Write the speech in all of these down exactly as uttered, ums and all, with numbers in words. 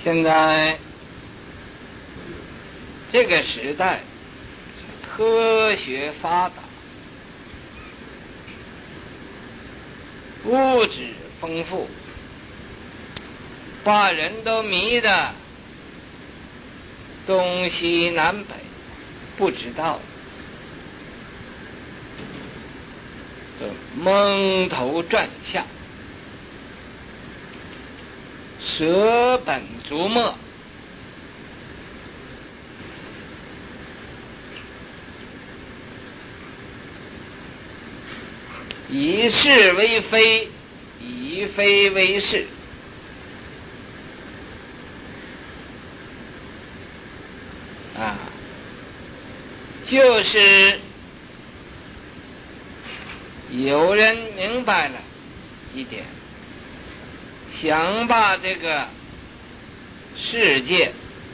现在这个时代科学发达，物质丰富，把人都迷得东西南北不知道，都蒙头转向，舍本逐末。以是为非，以非为是。啊，就是有人明白了一点，想把这个世界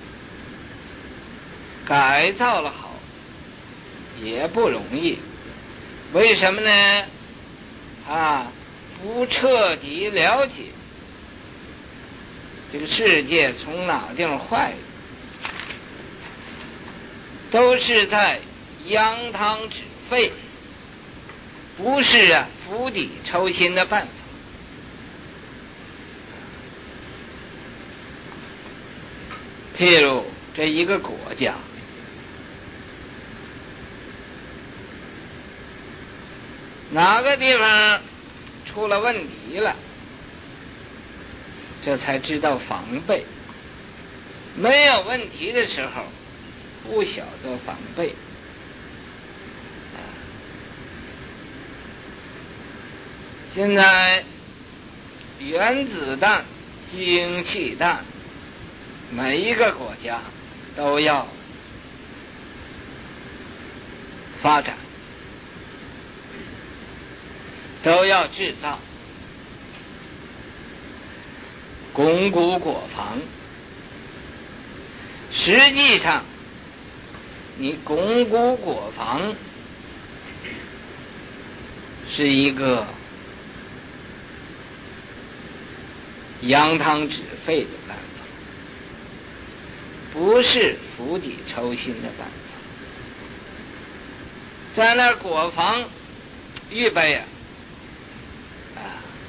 改造了好，也不容易。为什么呢？啊，不彻底了解这个世界从哪地方坏的，都是在扬汤止沸，不是啊釜底抽薪的办法。譬如这一个国家，哪个地方出了问题了，这才知道防备。没有问题的时候不晓得防备。现在原子弹、氢气弹，每一个国家都要发展，都要制造，巩固国防。实际上你巩固国防是一个扬汤止沸的办法，不是釜底抽薪的办法。在那国防预备啊啊，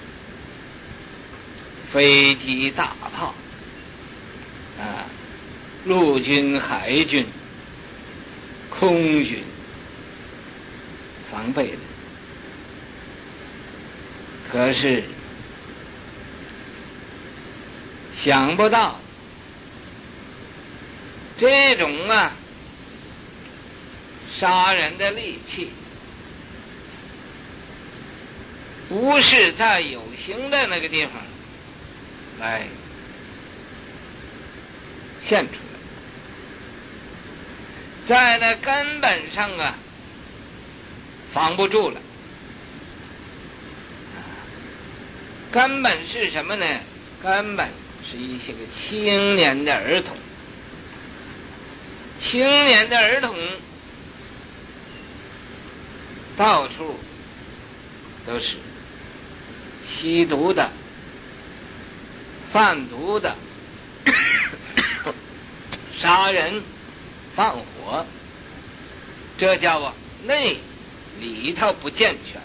飞机大炮啊，陆军海军空军防备的。可是想不到这种啊杀人的利器，不是在有形的那个地方来现出来，在那根本上啊防不住了。根本是什么呢？根本是一些个青年的儿童，青年的儿童到处都是吸毒的、贩毒的、杀人放火，这叫啊内里头不健全。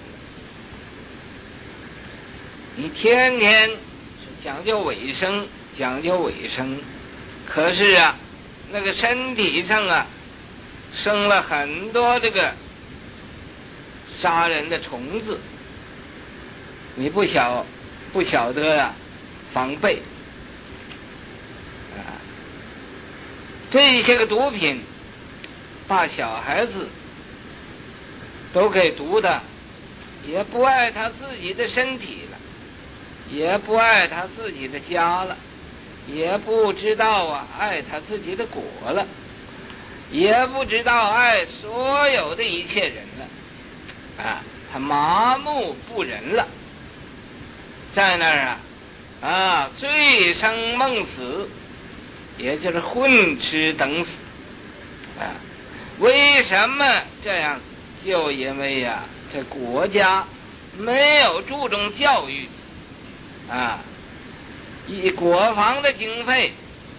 你天天讲究卫生，讲究卫生，可是啊那个身体上啊生了很多这个杀人的虫子，你不晓不晓得啊防备啊。这些个毒品把小孩子都给毒的，也不爱他自己的身体了，也不爱他自己的家了，也不知道啊爱他自己的果了，也不知道爱所有的一切人了啊，他麻木不仁了，在那儿啊啊醉生梦死，也就是混吃等死啊。为什么这样？就因为呀、啊、这国家没有注重教育啊，以国防的经费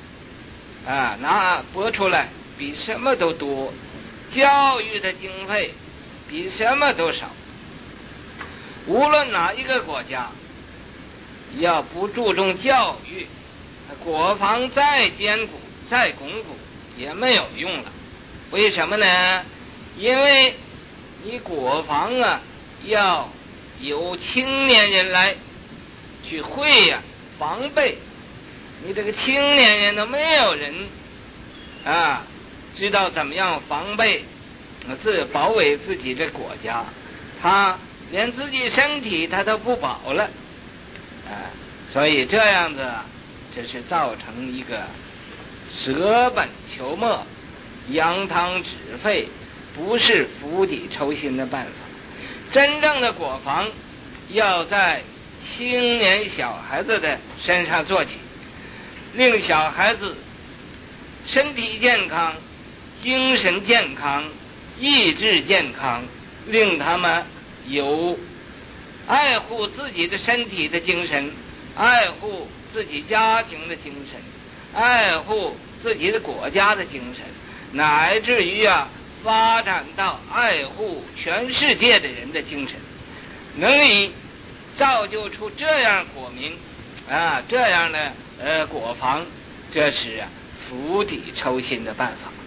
啊拿拨出来比什么都多，教育的经费比什么都少。无论哪一个国家，要不注重教育，国防再坚固再巩固也没有用了。为什么呢？因为你国防啊要有青年人来去会呀、啊、防备，你这个青年人都没有人啊知道怎么样防备自保卫自己的国家，他连自己身体他都不保了啊，所以这样子这是造成一个舍本求末、扬汤止沸，不是釜底抽薪的办法。真正的国防要在青年小孩子的身上做起，令小孩子身体健康、精神健康、意志健康，令他们有爱护自己的身体的精神，爱护自己家庭的精神，爱护自己的国家的精神，乃至于啊发展到爱护全世界的人的精神，能以造就出这样国民啊这样的呃国防，这是啊釜底抽薪的办法。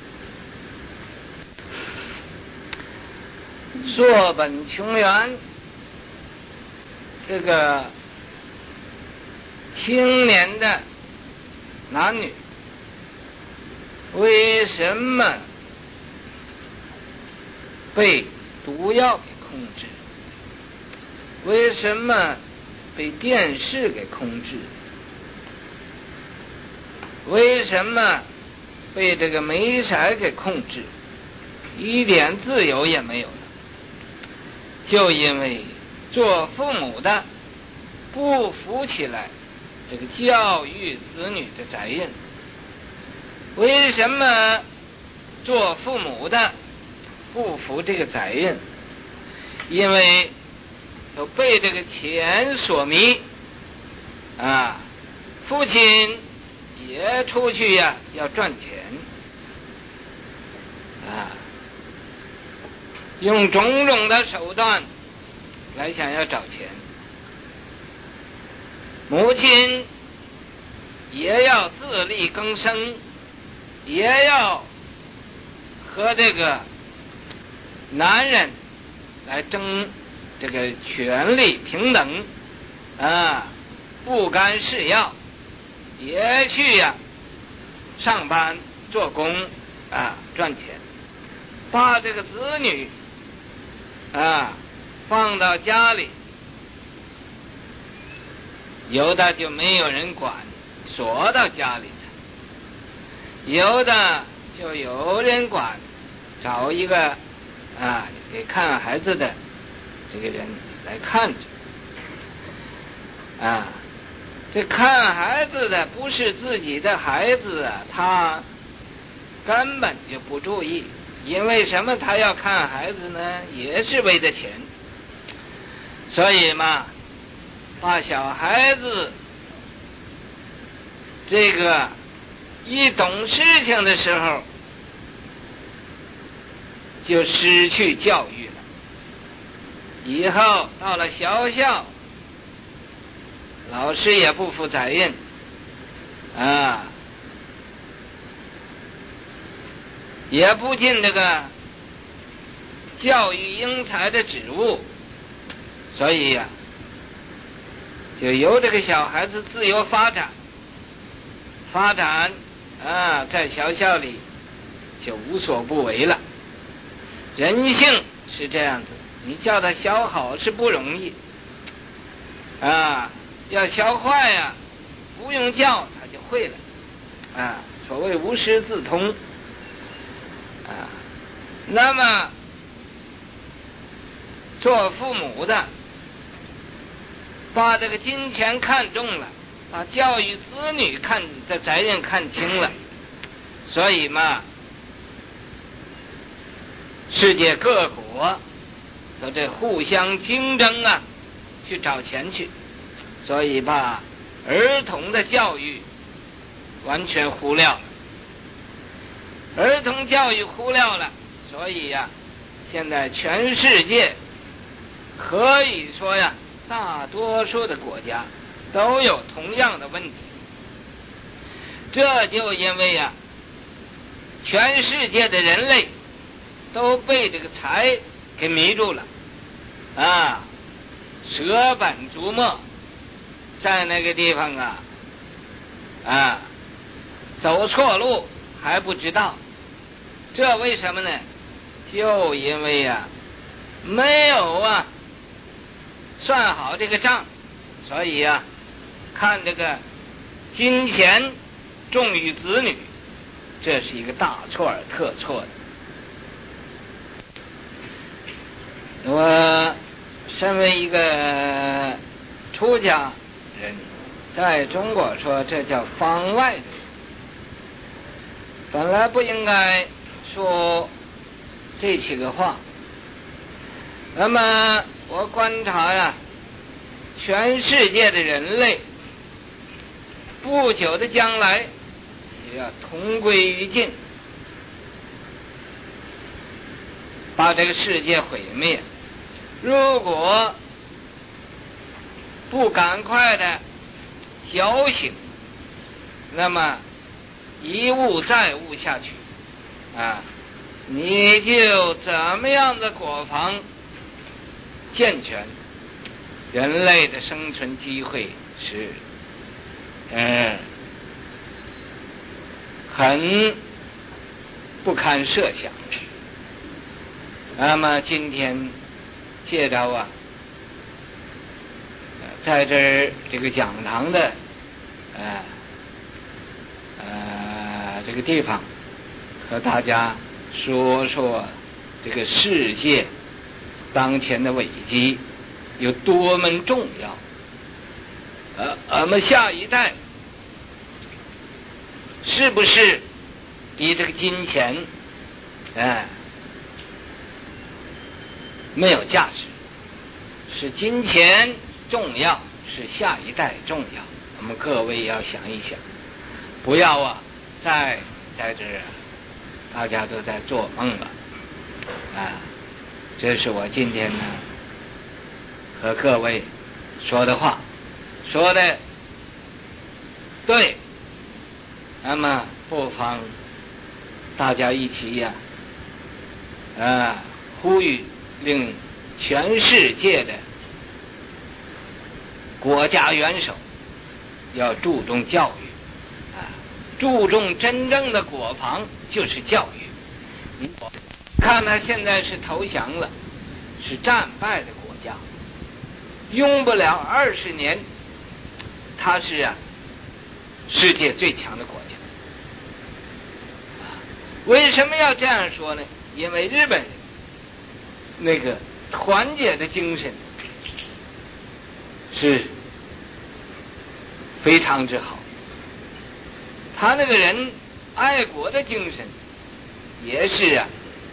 溯本穷源，这个青年的男女为什么被毒药给控制？为什么被电视给控制？为什么被这个媒色给控制？一点自由也没有了。就因为做父母的不负起来这个教育子女的责任。为什么做父母的不负这个责任？因为都被这个钱所迷啊，父亲也出去呀、啊、要赚钱啊，用种种的手段来想要找钱。母亲也要自力更生，也要和这个男人来争这个权利平等啊，不甘示弱，也去呀、啊、上班做工啊赚钱，把这个子女啊放到家里，有的就没有人管，锁到家里的；有的就有人管，找一个啊给看孩子的这个人来看着啊。这看孩子的不是自己的孩子啊，他根本就不注意。因为什么他要看孩子呢？也是为了钱。所以嘛，把小孩子这个一懂事情的时候就失去教育了，以后到了学校老师也不负责任啊，也不尽这个教育英才的职务，所以呀、啊，就由这个小孩子自由发展，发展啊，在学校里就无所不为了。人性是这样子，你叫他学好是不容易啊，要学坏呀、啊，不用教他就会了啊，所谓无师自通啊。那么做父母的把这个金钱看重了，把教育子女看的责任看清了，所以嘛，世界各国都在互相竞争啊，去找钱去，所以把儿童的教育完全忽略了儿童教育忽略了，所以呀、啊，现在全世界可以说呀，大多数的国家都有同样的问题。这就因为呀、啊，全世界的人类都被这个财给迷住了啊，舍本逐末，在那个地方啊啊走错路还不知道，这为什么呢？就因为呀、啊、没有啊算好这个账，所以呀、啊、看这个金钱重于子女，这是一个大错而特错的。我身为一个出家人，在中国说这叫方外的，本来不应该说这几个话。那么我观察呀，全世界的人类不久的将来也要同归于尽，把这个世界毁灭。如果不赶快的觉醒，那么一悟再悟下去啊，你就怎么样的国防健全，人类的生存机会是嗯很不堪设想。那么今天借着啊，在这儿这个讲堂的呃呃这个地方，和大家说说这个世界当前的危机有多么重要。呃，我们下一代是不是比这个金钱哎、呃、没有价值？是金钱重要，是下一代重要。我们各位要想一想，不要啊再在这儿大家都在做梦了啊！这是我今天呢和各位说的话，说的对，那么不妨大家一起呀、啊，啊，呼吁令全世界的国家元首要注重教育啊，注重真正的国防就是教育。你看他现在是投降了，是战败的国家，用不了二十年，他是啊世界最强的国家。为什么要这样说呢？因为日本人那个团结的精神是非常之好，他那个人爱国的精神也是啊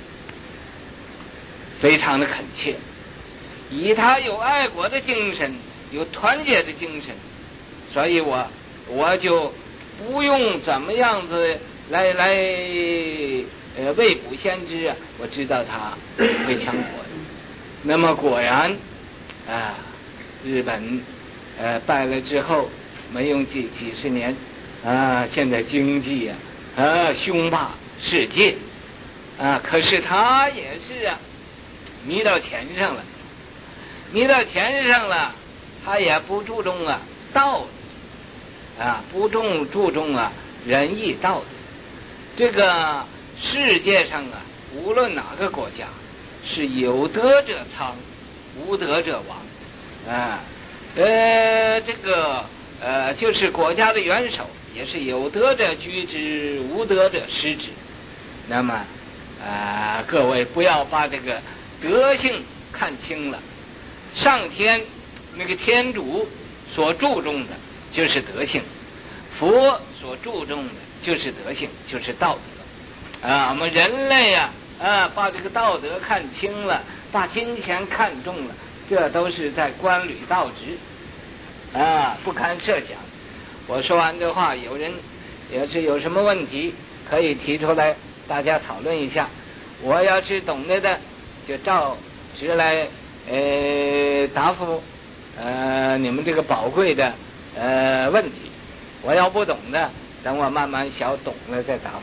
非常的恳切。以他有爱国的精神，有团结的精神，所以我我就不用怎么样子来来呃未卜先知啊，我知道他会强国的。那么果然啊，日本呃败了之后，没用几几十年啊，现在经济啊啊雄霸世界啊，可是他也是啊迷到钱上了，迷到钱上了，他也不注重啊道德啊，不重注重啊仁义道德。这个世界上啊，无论哪个国家，是有德者昌，无德者亡啊。呃，这个呃，就是国家的元首也是有德者居之，无德者失之。那么啊、呃，各位不要把这个德性看清了。上天那个天主所注重的就是德性，佛所注重的就是德性，就是道德啊。我们人类呀 啊, 啊，把这个道德看清了，把金钱看重了，这都是在官履道职啊，不堪设想。我说完这话，有人也是有什么问题可以提出来大家讨论一下。我要是懂得的，就照直来呃答复呃你们这个宝贵的呃问题。我要不懂的，等我慢慢小懂了再答复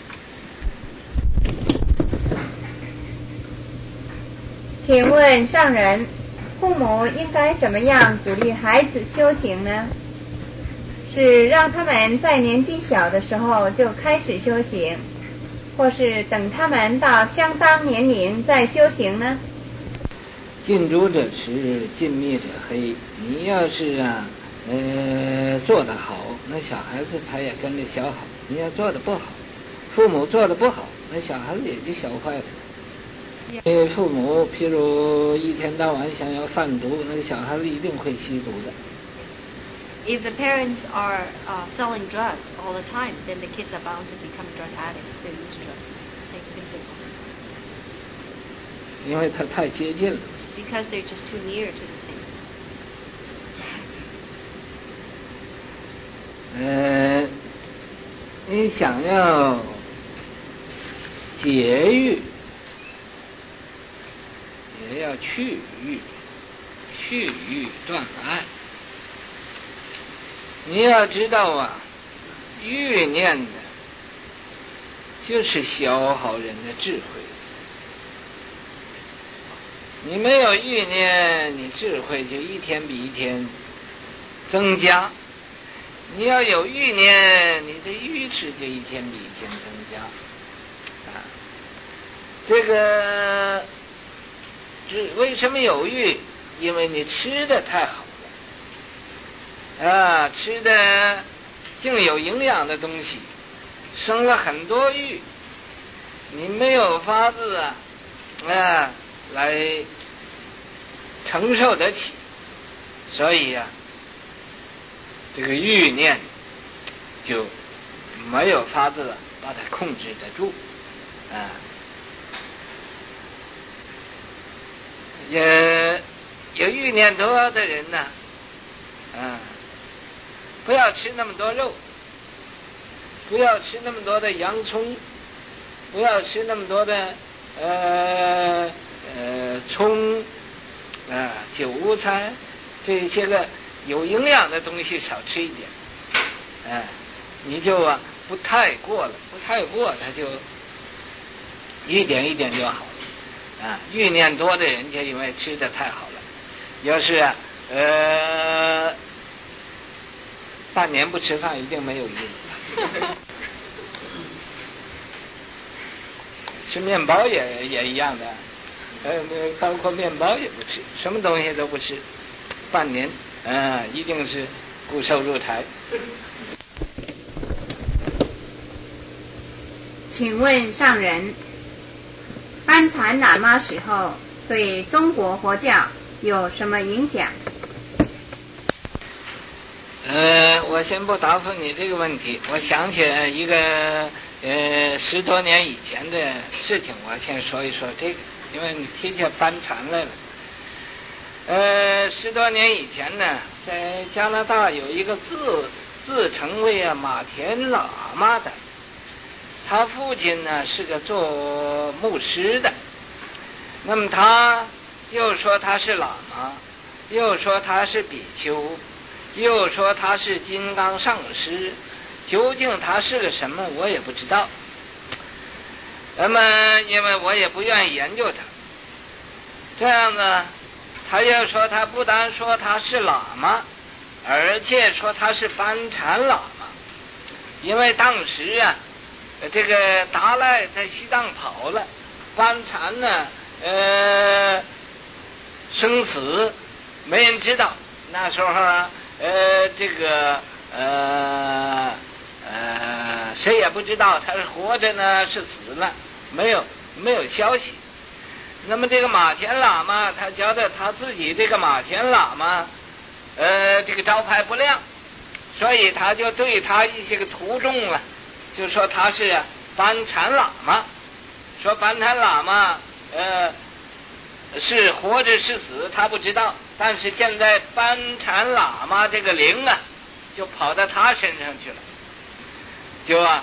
你。 请问上人，父母应该怎么样鼓励孩子修行呢？是让他们在年纪小的时候就开始修行，或是等他们到相当年龄再修行呢？ 近朱者赤，近墨者黑。你要是啊呃做得好，那小孩子他也跟着学好。你要做得不好，父母做得不好，那小孩子也就学坏了。呃，父母譬如一天到晚想要贩毒，那个小孩子一定会吸毒的。 If the parents are uh, selling drugs all the time, then the kids are bound to become drug addicts. They use drugs. Take it simple. 因为他太接近了。 Because they're just too near to the thing. 呃，你想要节欲，也要去欲，去欲断爱。你要知道啊，欲念呢，就是消耗人的智慧。你没有欲念，你智慧就一天比一天增加；你要有欲念，你的愚痴就一天比一天增加。啊，这个是为什么有欲？因为你吃的太好了，啊，吃的竟有营养的东西，生了很多欲，你没有法子啊，啊。来承受得起，所以呀、啊，这个欲念就没有法子把它控制得住啊。也有欲念多的人呢，啊，不要吃那么多肉，不要吃那么多的洋葱，不要吃那么多的呃。呃，葱啊、呃，韭菜这些个有营养的东西少吃一点，哎、呃，你就啊不太过了，不太过，它就一点一点就好了啊。欲念多的人就因为吃的太好了，要是啊呃半年不吃饭，一定没有欲。吃面包也也一样的。呃，包括面包也不吃，什么东西都不吃，半年，啊、呃，一定是骨瘦如柴。 请问上人，班禅喇嘛死后对中国佛教有什么影响？ 呃，我先不答复你这个问题，我想起来一个呃十多年以前的事情，我先说一说这个。因为你提起班禅来了，呃，十多年以前呢，在加拿大有一个自自称为啊马田喇嘛的，他父亲呢是个做牧师的，那么他又说他是喇嘛，又说他是比丘，又说他是金刚上师，究竟他是个什么，我也不知道。那么因为我也不愿意研究它，这样呢，他又说他不但说他是喇嘛，而且说他是班禅喇嘛。因为当时啊这个达赖在西藏跑了，班禅呢呃生死没人知道，那时候啊呃这个呃呃，谁也不知道他是活着呢是死了，没有没有消息。那么这个马田喇嘛他觉得他自己这个马田喇嘛呃这个招牌不亮，所以他就对他一些个徒众了，就说他是班禅喇嘛，说班禅喇嘛呃是活着是死他不知道，但是现在班禅喇嘛这个灵啊就跑到他身上去了，就啊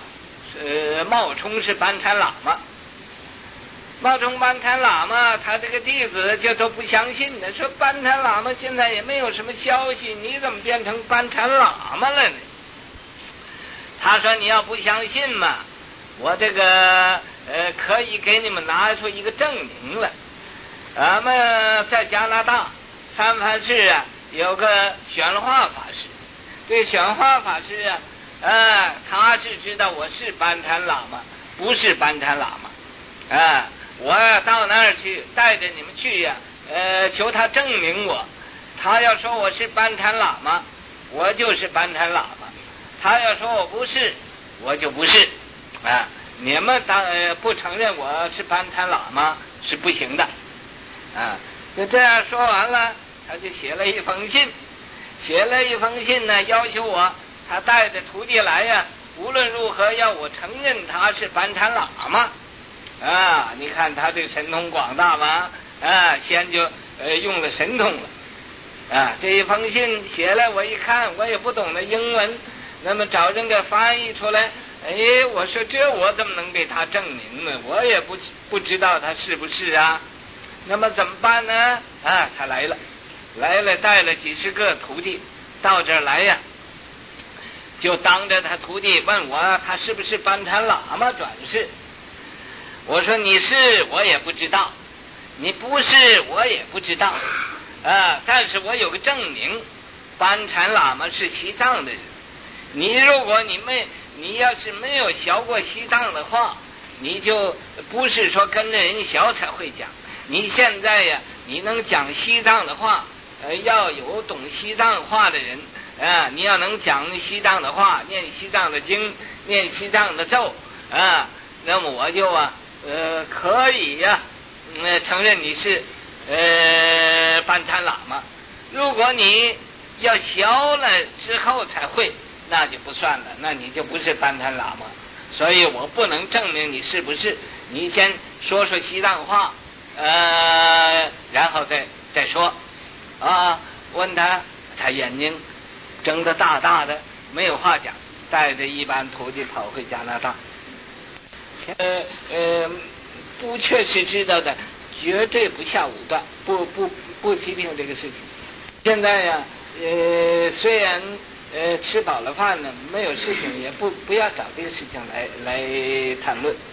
呃冒充是班禅喇嘛。冒充班禅喇嘛，他这个弟子就都不相信的，说班禅喇嘛现在也没有什么消息，你怎么变成班禅喇嘛了呢？他说你要不相信嘛，我这个呃可以给你们拿出一个证明来。咱们在加拿大三藩市啊有个显化法师，这显化法师啊，呃他是知道我是班禅喇嘛，不是班禅喇嘛，啊、呃。我到那儿去，带着你们去呀、啊，呃，求他证明我。他要说我是班禅喇嘛，我就是班禅喇嘛；他要说我不是，我就不是。啊，你们当、呃、不承认我是班禅喇嘛是不行的。啊，就这样说完了，他就写了一封信，写了一封信呢，要求我，他带着徒弟来呀、啊，无论如何要我承认他是班禅喇嘛。啊，你看他这个神通广大嘛，啊，先就呃用了神通了，啊，这一封信写来，我一看我也不懂得英文，那么找人给翻译出来，哎，我说这我怎么能给他证明呢？我也不不知道他是不是啊，那么怎么办呢？啊，他来了，来了，带了几十个徒弟到这儿来呀，就当着他徒弟问我他是不是班禅喇嘛转世。我说你是我也不知道，你不是我也不知道，啊！但是我有个证明，班禅喇嘛是西藏的人。你如果你没，你要是没有学过西藏的话，你就不是说跟着人学才会讲。你现在呀，你能讲西藏的话，呃，要有懂西藏话的人啊，你要能讲西藏的话，念西藏的经，念西藏的咒啊，那么我就啊。呃，可以呀、啊，呃，承认你是呃班禅喇嘛。如果你要学了之后才会，那就不算了，那你就不是班禅喇嘛。所以我不能证明你是不是。你先说说西藏话，呃，然后再再说。啊，问他，他眼睛睁得大大的，没有话讲，带着一班徒弟跑回加拿大。呃呃，不确实知道的，绝对不下武断，不不不批评这个事情。现在呀，呃，虽然呃吃饱了饭呢，没有事情，也不不要找这个事情来来谈论。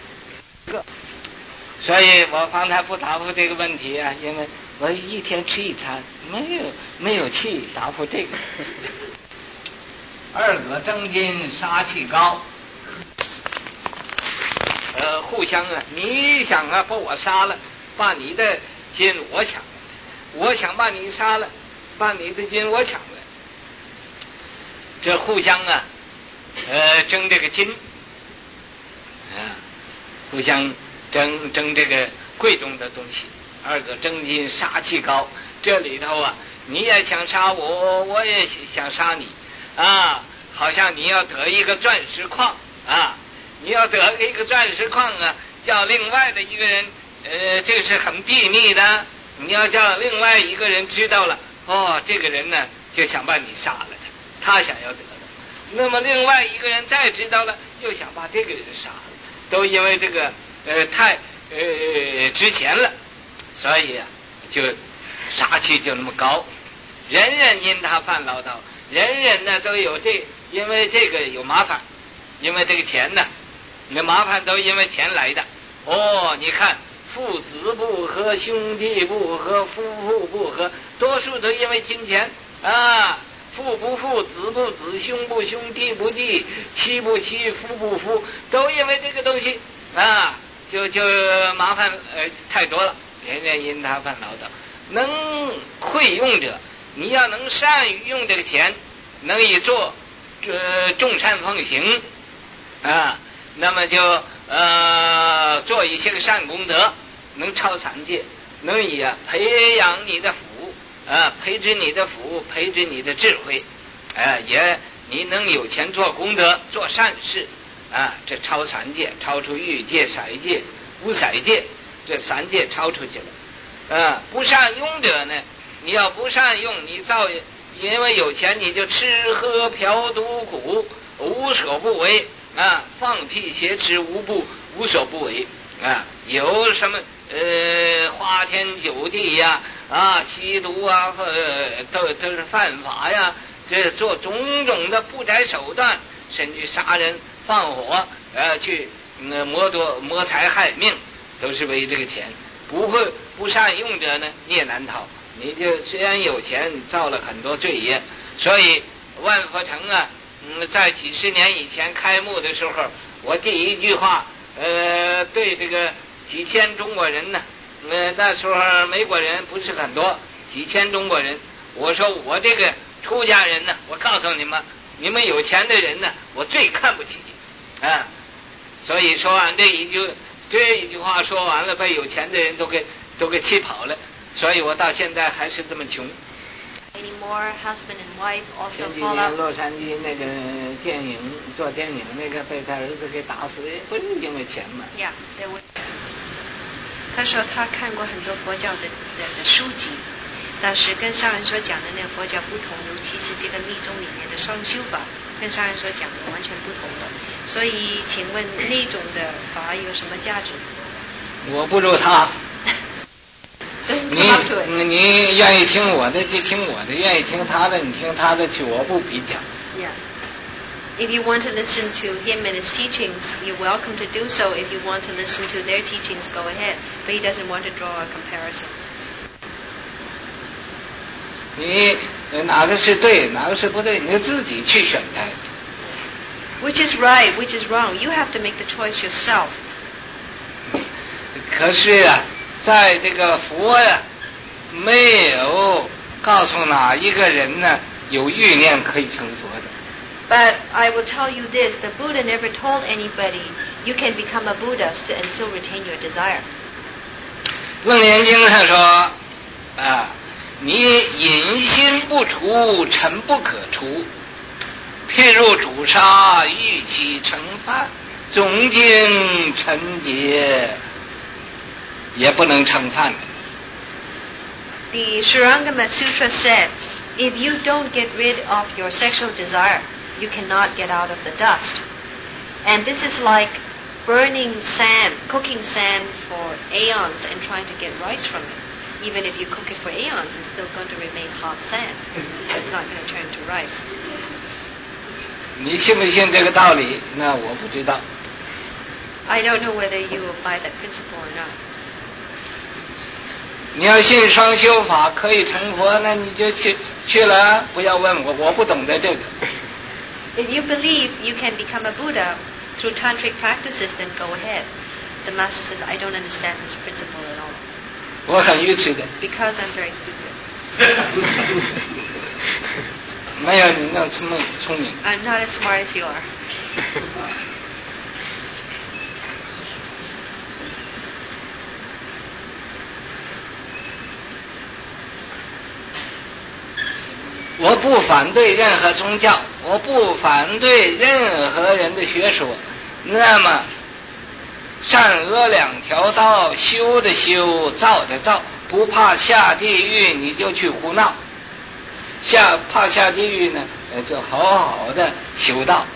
所以我刚才不答复这个问题啊，因为我一天吃一餐，没有没有气答复这个。二葛正金，杀气高。呃，互相啊，你想啊把我杀了，把你的金我抢了；我想把你杀了，把你的金我抢了。这互相啊，呃，争这个金，啊，互相争争这个贵重的东西。二个争金，杀气高。这里头啊，你也想杀我，我也想杀你，啊，好像你要得一个钻石矿啊。你要得一个钻石矿啊，叫另外的一个人，呃，这个是很秘密的。你要叫另外一个人知道了，哦，这个人呢就想把你杀了他，他想要得的。那么另外一个人再知道了，又想把这个人杀了，都因为这个呃太呃值钱了，所以啊就杀气就那么高。人人因他犯唠叨，人人呢都有这，因为这个有麻烦，因为这个钱呢。你的麻烦都因为钱来的。哦，你看父子不和，兄弟不和，夫妇不和，多数都因为金钱啊。父不父，子不子，兄不兄，弟不弟，妻不妻，夫不夫，都因为这个东西啊，就就麻烦呃太多了。人人因他犯唠叨，能会用者，你要能善于用这个钱，能以做呃众善奉行啊。那么就呃做一些个善功德，能超三界，能以啊培养你的福啊，培植你的福，培植你的智慧，啊也你能有钱做功德，做善事啊，这超三界，超出欲界、色界、无色界，这三界超出去了啊。不善用者呢，你要不善用，你造因为有钱你就吃喝嫖赌鼓，无所不为。 啊，放屁挟持无不无所不为啊，有什么呃花天酒地呀啊吸毒啊和都都是犯法呀，这做种种的不择手段，甚至杀人放火呃去呃谋夺谋财害命，都是为这个钱。不会不善用者呢，你也难逃。你就虽然有钱，造了很多罪业。所以万佛城啊，嗯，在几十年以前开幕的时候，我第一句话，呃，对这个几千中国人呢，呃，那时候美国人不是很多，几千中国人，我说我这个出家人呢，我告诉你们，你们有钱的人呢，我最看不起啊。所以说完这一句这一句话说完了，被有钱的人都给都给气跑了。所以我到现在还是这么穷。 Any more husband and wife also 前几 fall 年 out? 洛杉矶那个电影做电影那个被他儿子给打死，不是因为钱嘛？ Yeah, there was. 他说他看过很多佛教的的的书籍，但是跟上人所讲的那个佛教不同，尤其是这个密宗里面的双修法，跟上人所讲的完全不同的。所以，请问那种的法有什么价值？ 我不如他。你你愿意听我的就听我的，愿意听他的你听他的去，我不比较。 Yeah. If you want to listen to him and his teachings, you're welcome to do so. If you want to listen to their teachings, go ahead. But he doesn't want to draw a comparison. 你哪个是对，哪个是不对，你自己去选择。 Which is right, which is wrong? You have to make the choice yourself. 可是啊，在这个佛呀，没有告诉哪一个人呢有欲念可以成佛的。 But I will tell you this: the Buddha never told anybody you can become a Buddhist and still retain your desire. 楞严经上说啊，你隐心不除，尘不可除。譬如主杀，欲起成犯，总经尘劫，也不能成犯。 The Shurangama Sutra said, if you don't get rid of your sexual desire, you cannot get out of the dust. And this is like burning sand, cooking sand for aeons and trying to get rice from it. Even if you cook it for aeons, it's still going to remain hot sand. It's not going to turn to rice. 你信不信这个道理？那我不知道。 I don't know whether you apply that principle or not. 你要信双修法可以成佛，那你就去去了，不要问我，我不懂得这个。 If you believe you can become a Buddha through tantric practices, then go ahead. The master says, I don't understand this principle at all. 我很愚痴的。 Because I'm very stupid. 没有你那么聪明聪明。 I'm not as smart as you are. 我不反对任何宗教，我不反对任何人的学说。那么，善恶两条道，修的修，造的造，不怕下地狱，你就去胡闹。下怕下地狱呢，就好好的修道。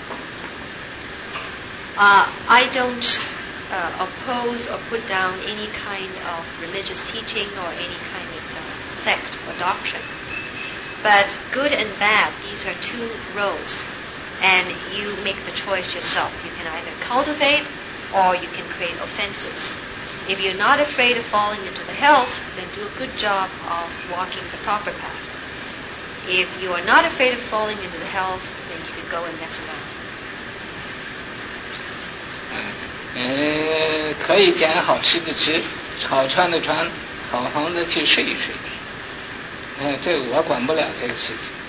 Uh, I don't uh, oppose or put down any kind of religious teaching or any kind of uh, sect or doctrine. But good and bad, these are two roads, and you make the choice yourself. You can either cultivate or you can create offenses. If you're not afraid of falling into the hells, then do a good job of walking the proper path. If you are not afraid of falling into the hells, then you can go and mess around. 呃，可以捡好吃的吃，好穿的穿，好好的去睡一睡。呃，这个我管不了这个事情。